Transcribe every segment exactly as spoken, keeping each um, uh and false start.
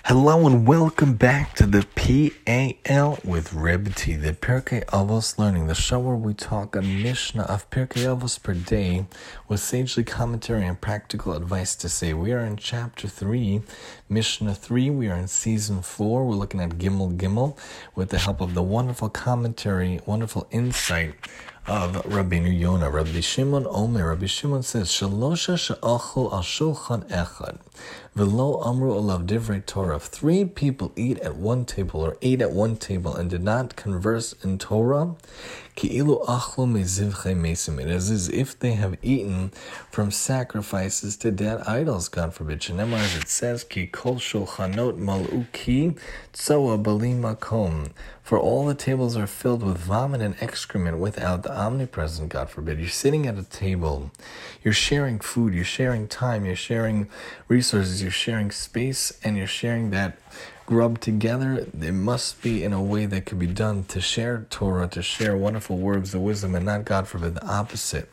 Hello and welcome back to the P A L with Reb T, the Pirkei Avos Learning, the show where we talk a Mishnah of Pirkei Avos per day with sagely commentary and practical advice to say. We are in chapter three, Mishnah three. We are in season four. We're looking at Gimel Gimel with the help of the wonderful commentary, wonderful insight of Rabbeinu Yonah. Rabbi Shimon Omer. Rabbi Shimon says, Shalosha she'achol al shulchan echad, v'lo amru olav divrei Torah. If three people eat at one table or ate at one table and did not converse in Torah, ki'ilu achlu mezivchei mesim. It is as if they have eaten from sacrifices to dead idols, God forbid. Shenemar, as it says, ki kol shulchanot mal'u ki tzoa bali makom. For all the tables are filled with vomit and excrement without the omnipresent, God forbid. You're sitting at a table, you're sharing food, you're sharing time, you're sharing resources, you're sharing space, and you're sharing that grub together. It must be in a way that could be done to share Torah, to share wonderful words of wisdom, and not, God forbid, the opposite.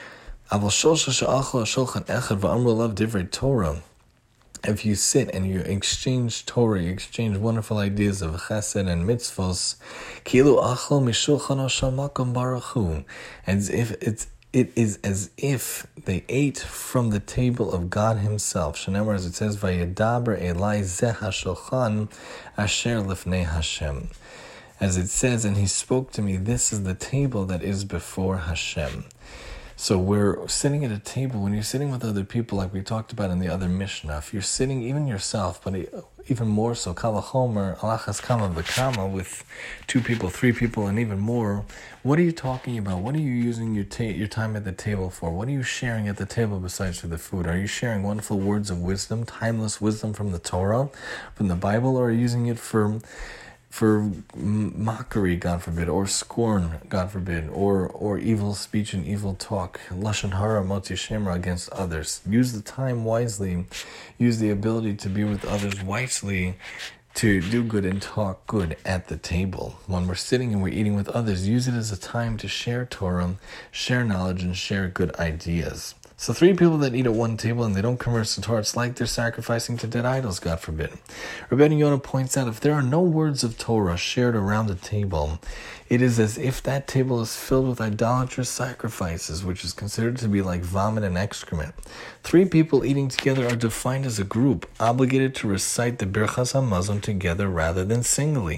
Torah. If you sit and you exchange Torah, you exchange wonderful ideas of chesed and mitzvos, kilu achol mishulchan shamakom baruch hu, as if it's it is as if they ate from the table of God Himself. Shenemar, as it says, vayedaber elai zeh hashulchan asher lifnei Hashem. As it says, and He spoke to me, this is the table that is before Hashem. So we're sitting at a table. When you're sitting with other people, like we talked about in the other Mishnah, if you're sitting, even yourself, but even more so, kal vachomer, alachas kama v'kama, with two people, three people, and even more, what are you talking about? What are you using your ta- your time at the table for? What are you sharing at the table besides for the food? Are you sharing wonderful words of wisdom, timeless wisdom from the Torah, from the Bible, or are you using it for... for mockery, God forbid, or scorn, God forbid, or or evil speech and evil talk, lashon hara, motzi shemra, against others? Use the time wisely. Use the ability to be with others wisely, to do good and talk good at the table. When we're sitting and we're eating with others, use it as a time to share Torah, share knowledge, and share good ideas. So three people that eat at one table and they don't converse in Torah, it's like they're sacrificing to dead idols, God forbid. Rabbeinu Yonah points out, if there are no words of Torah shared around the table, it is as if that table is filled with idolatrous sacrifices, which is considered to be like vomit and excrement. Three people eating together are defined as a group, obligated to recite the Birchas HaMazon together rather than singly.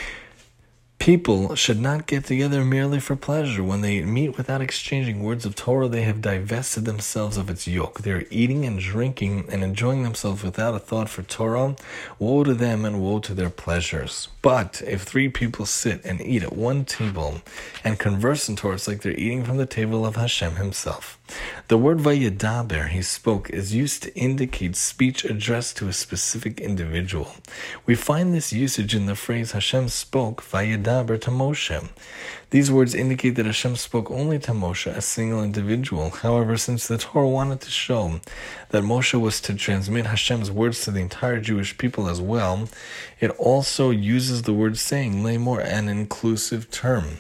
People should not get together merely for pleasure. When they meet without exchanging words of Torah, they have divested themselves of its yoke. They are eating and drinking and enjoying themselves without a thought for Torah. Woe to them and woe to their pleasures. But if three people sit and eat at one table and converse in Torah, it's like they're eating from the table of Hashem Himself. The word vayedaber, He spoke, is used to indicate speech addressed to a specific individual. We find this usage in the phrase Hashem spoke vayedaber to Moshe. These words indicate that Hashem spoke only to Moshe, a single individual. However, since the Torah wanted to show that Moshe was to transmit Hashem's words to the entire Jewish people as well, it also uses the word saying, lemor, an inclusive term.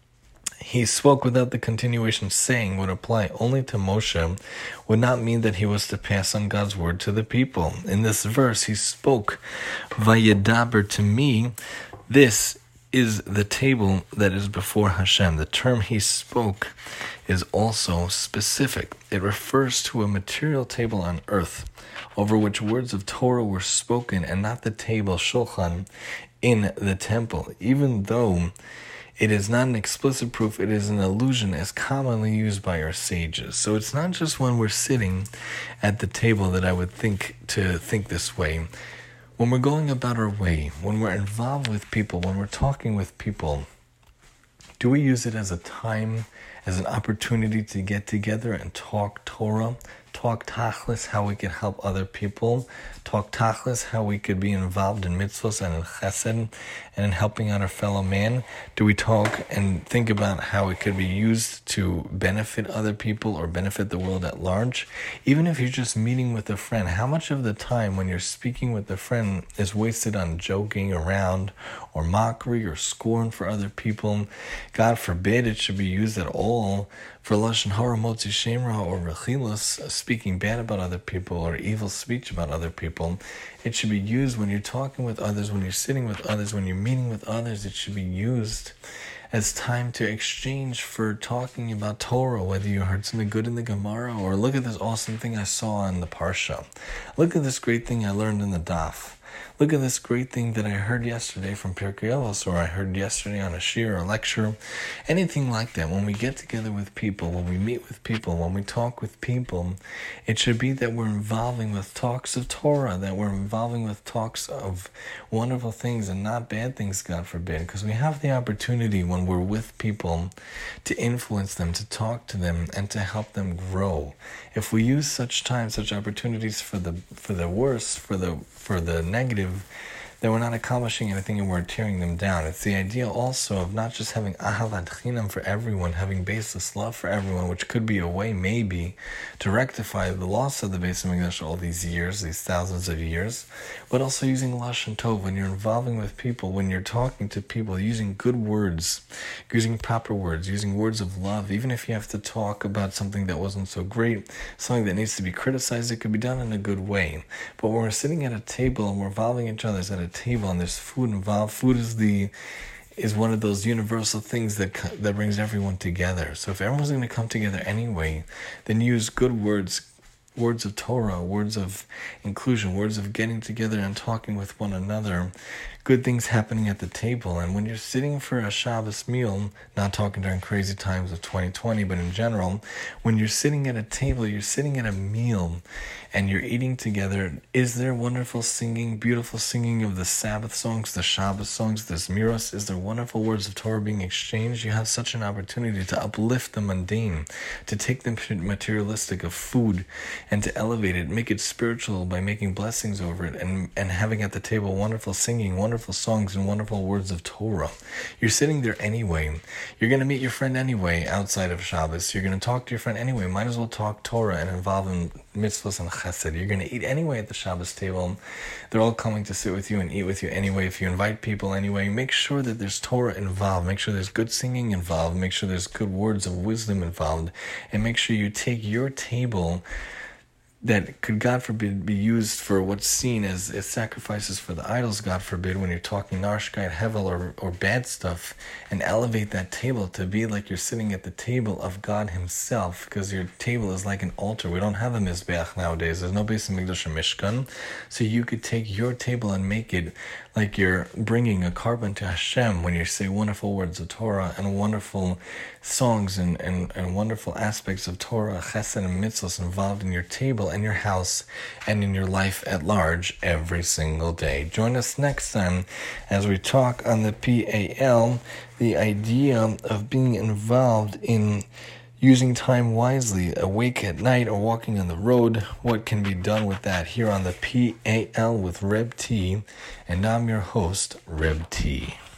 He spoke without the continuation saying would apply only to Moshe, would not mean that he was to pass on God's word to the people. In this verse, he spoke, vayedaber to me. This is the table that is before Hashem. The term he spoke is also specific. It refers to a material table on earth over which words of Torah were spoken, and not the table, shulchan, in the temple. Even though it is not an explicit proof, it is an allusion as commonly used by our sages. So it's not just when we're sitting at the table that I would think to think this way. When we're going about our way, when we're involved with people, when we're talking with people, do we use it as a time, as an opportunity to get together and talk Torah, talk tachlis, how we can help other people, talk tachlis, how we could be involved in mitzvahs and in chesed and in helping out our fellow man? Do we talk and think about how it could be used to benefit other people or benefit the world at large? Even if you're just meeting with a friend, how much of the time when you're speaking with a friend is wasted on joking around or mockery or scorn for other people? God forbid it should be used at all for lashon hara, motzi shemra, or rechilus, speaking bad about other people or evil speech about other people. It should be used when you're talking with others, when you're sitting with others, when you're meeting with others. It should be used as time to exchange for talking about Torah, whether you heard something good in the Gemara, or look at this awesome thing I saw in the Parsha. Look at this great thing I learned in the Daf. Look at this great thing that I heard yesterday from Pirkei Avos, or I heard yesterday on a shiur or a lecture. Anything like that. When we get together with people, when we meet with people, when we talk with people, it should be that we're involving with talks of Torah, that we're involving with talks of wonderful things and not bad things, God forbid, because we have the opportunity when we're with people to influence them, to talk to them, and to help them grow. If we use such time, such opportunities for the for the worse, for the for the negative, then we're not accomplishing anything and we're tearing them down. It's the idea also of not just having ahavat chinam for everyone, having baseless love for everyone, which could be a way maybe to rectify the loss of the Beis HaMikdash all these years, these thousands of years, but also using lashon tov when you're involving with people, when you're talking to people, using good words, using proper words, using words of love. Even if you have to talk about something that wasn't so great, something that needs to be criticized, it could be done in a good way. But when we're sitting at a table and we're involving each other at a table and there's food involved, food is the is one of those universal things that that brings everyone together. So if everyone's going to come together anyway, then use good words, words of Torah, words of inclusion, words of getting together and talking with one another, good things happening at the table. And when you're sitting for a Shabbos meal, not talking during crazy times of twenty twenty, but in general, when you're sitting at a table, you're sitting at a meal, and you're eating together, is there wonderful singing, beautiful singing of the Sabbath songs, the Shabbos songs, the Zmiros? Is there wonderful words of Torah being exchanged? You have such an opportunity to uplift the mundane, to take the materialistic of food and to elevate it, make it spiritual by making blessings over it, and, and having at the table wonderful singing, wonderful songs, and wonderful words of Torah. You're sitting there anyway. You're going to meet your friend anyway outside of Shabbos. You're going to talk to your friend anyway. Might as well talk Torah and involve in mitzvahs and chesed. You're going to eat anyway at the Shabbos table. They're all coming to sit with you and eat with you anyway. If you invite people anyway, make sure that there's Torah involved. Make sure there's good singing involved. Make sure there's good words of wisdom involved. And make sure you take your table that could, God forbid, be used for what's seen as, as sacrifices for the idols, God forbid, when you're talking narshkeit, hevel, or, or bad stuff, and elevate that table to be like you're sitting at the table of God himself, because your table is like an altar. We don't have a mizbeach nowadays. There's no Beis HaMikdash or Mishkan. So you could take your table and make it like you're bringing a carbon to Hashem when you say wonderful words of Torah and wonderful songs and, and, and wonderful aspects of Torah, chesed, and mitzvahs involved in your table and your house and in your life at large every single day. Join us next time as we talk on the P A L, the idea of being involved in using time wisely, awake at night or walking on the road. What can be done with that here on the P A L with Reb T, and I'm your host, Reb T.